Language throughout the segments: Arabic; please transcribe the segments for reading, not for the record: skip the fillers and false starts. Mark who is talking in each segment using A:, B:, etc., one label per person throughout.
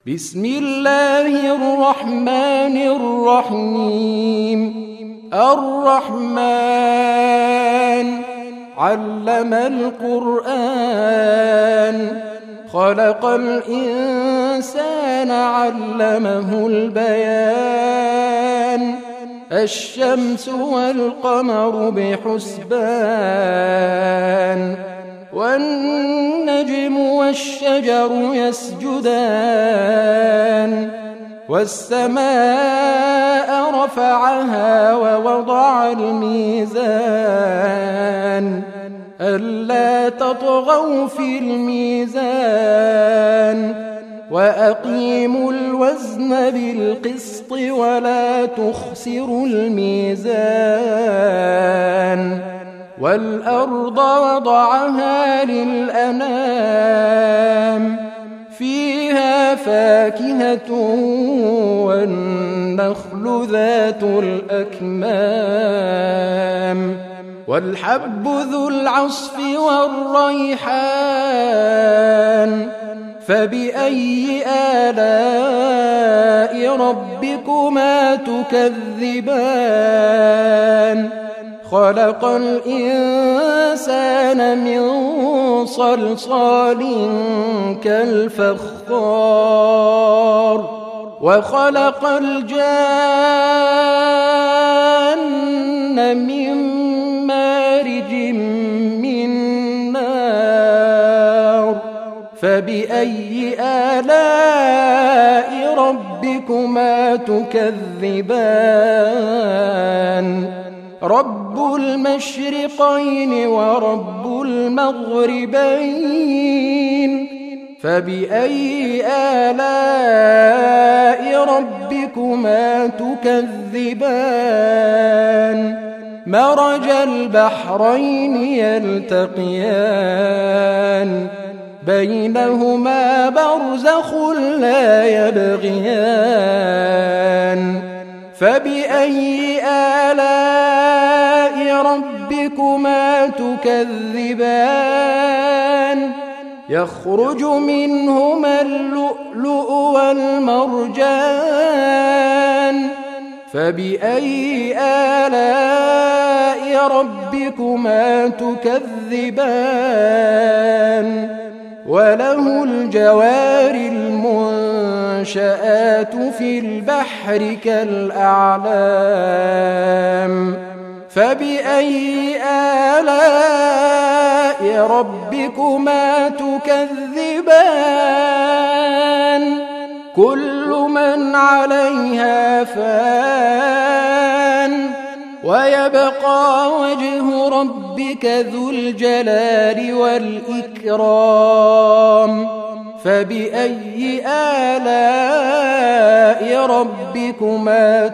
A: بسم الله الرحمن الرحيم. الرحمن علم القرآن، خلق الإنسان علمه البيان. الشمس والقمر بحسبان، والنجم والشجر يسجدان. والسماء رفعها ووضع الميزان، ألا تطغوا في الميزان. وأقيموا الوزن بالقسط ولا تخسروا الميزان. والأرض وضعها للأنام، فيها فاكهة والنخل ذات الأكمام. والحب ذو العصف والريحان، فبأي آلاء ربكما تكذبان. خلق الإنسان من صلصال كالفخار، وخلق الجان من مارج من نار. فبأي آلاء ربكما تكذبان. رب المشرقين ورب المغربين، فبأي آلاء ربكما تكذبان. مرج البحرين يلتقيان، بينهما برزخ لا يبغيان. فبأي آلاء ربكما تكذبان. يخرج منهما اللؤلؤ والمرجان، فبأي آلاء ربكما تكذبان. وله الجوار المنشآت في البحر كالأعلام، فبأي آلاء ربكما تكذبان. كل من عليها فان، ويبقى وجه ربك ذو الجلال والإكرام. فبأي آلاء ربكما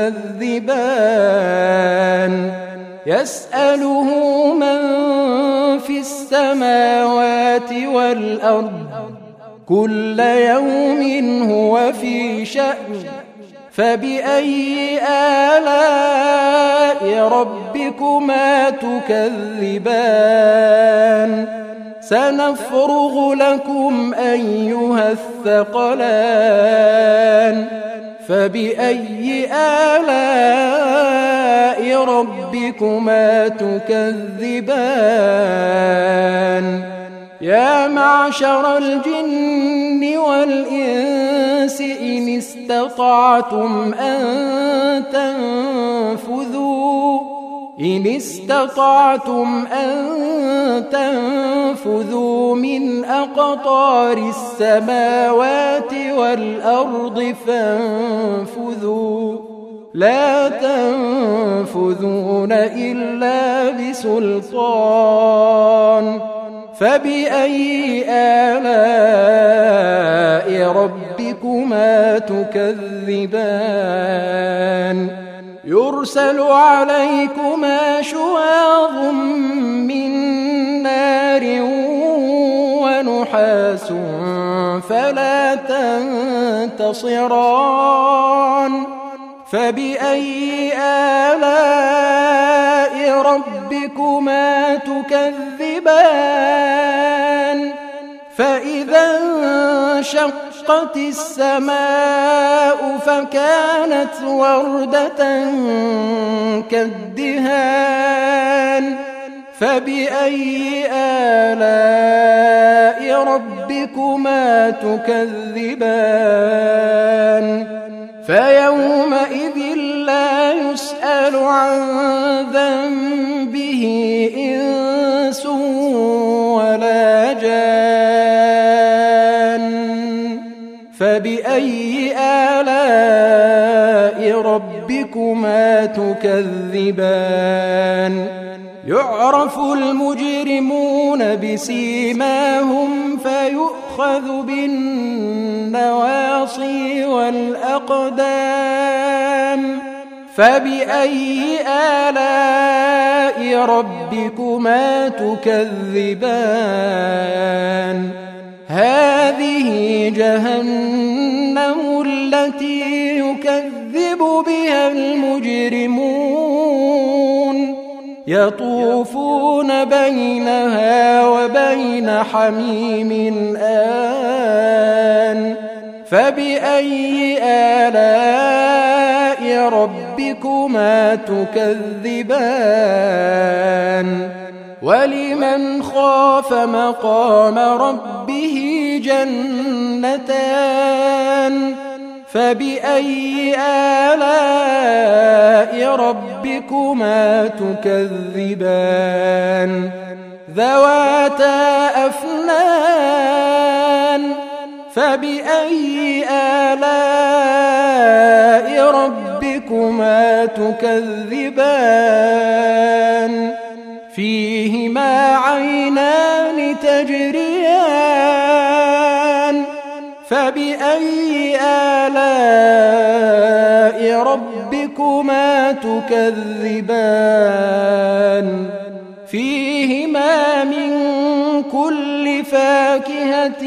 A: تكذبان. يسأله من في السماوات والأرض، كل يوم هو في شأن. فبأي آلاء ربكما تكذبان. سنفرغ لكم أيها الثقلان. فبأي آلاء ربكما تكذبان. يا معشر الجن والإنس إن استطعتم أن تنفذوا من أقطار السماوات والأرض فانفذوا، لا تنفذون إلا بسلطان. فبأي آلاء ربكما تكذبان. يرسل عليكما شواظ من نار ونحاس فلا تنتصران. فبأي آلاء ربكما تكذبان. فإذا انشق وانشقت السماء فكانت وردة كالدهان فبأي آلاء ربكما تكذبان فيومئذ لا يسأل عن ذنبه إنس ولا جان فبأي آلاء ربكما تكذبان يعرف المجرمون بسيماهم فيؤخذ بالنواصي والأقدام فبأي آلاء ربكما تكذبان هذه جهنم التي يكذب بها المجرمون يطوفون بينها وبين حميم آن فبأي آلاء ربكما تكذبان ولمن خاف مقام ربه جنتان فبأي آلاء ربكما تكذبان ذواتا أفنان فبأي آلاء ربكما تكذبان فيهما عينان تجريان فبأي آلاء ربكما تكذبان فيهما من كل فاكهة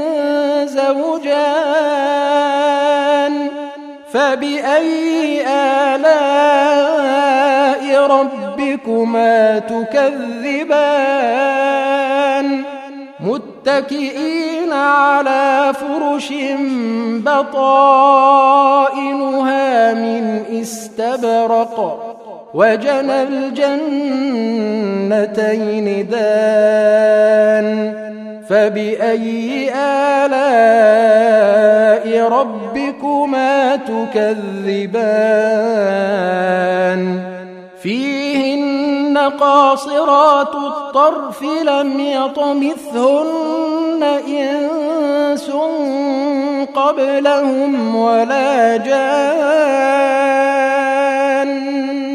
A: زوجان فبأي آلاء ربكما تكذبان متكئين على فرش بطائنها من استبرق وجنى الجنتين دان فبأي آلاء ربكما تكذبان فيهن قاصرات الطرف لم يطمثهن إنس قبلهم ولا جان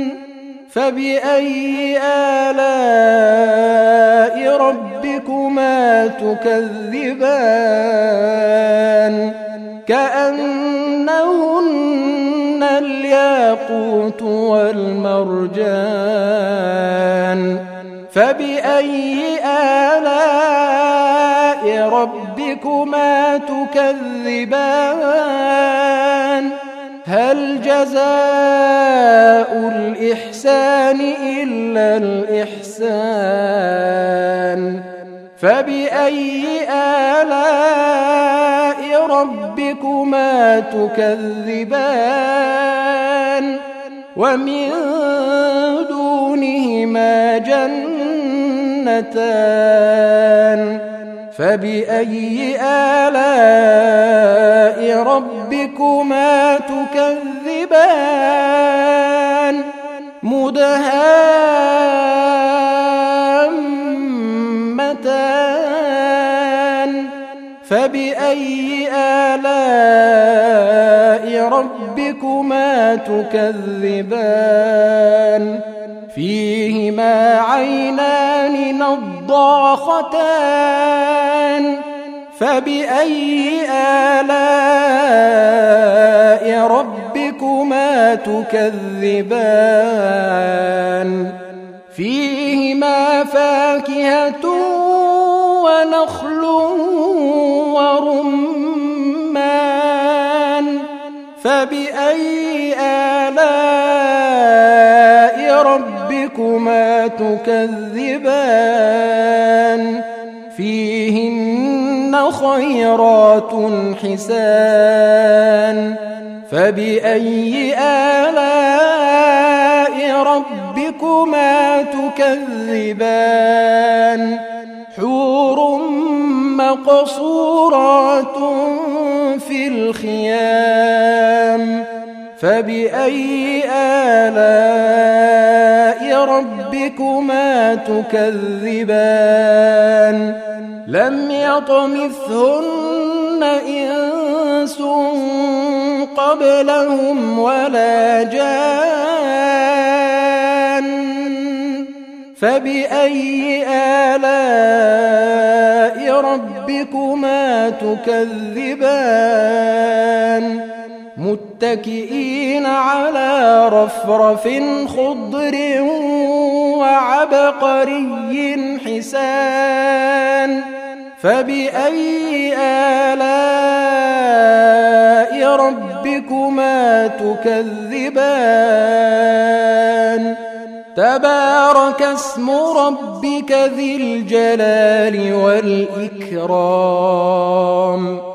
A: فبأي آلاء ربكما تكذبان كأنهن الياقوت والمرجان فبأي آلاء ربكما تكذبان هل جزاء الإحسان إلا الإحسان فبأي آلاء ربكما تكذبان ومن دونهما جنتان فبأي آلاء ربكما تكذبان مدهامتان فبأي آلاء ربكما تكذبان فيهما عينان نضاختان فبأي آلاء ربكما تكذبان فيهما فاكهة ونخل ورمان فبأي آلاء ربكما تكذبان فيهن خيرات خيرات حسان فبأي آلاء ربكما تكذبان حور مقصورات في الخيام فبأي آلاء ربكما تكذبان لم يطمثهن إنس قبلهم ولا جان فبأي آلاء ربكما تكذبان متكئين على رفرف خضر وعبقري حسان فبأي آلاء ربكما تكذبان تبارك اسم ربك ذي الجلال والإكرام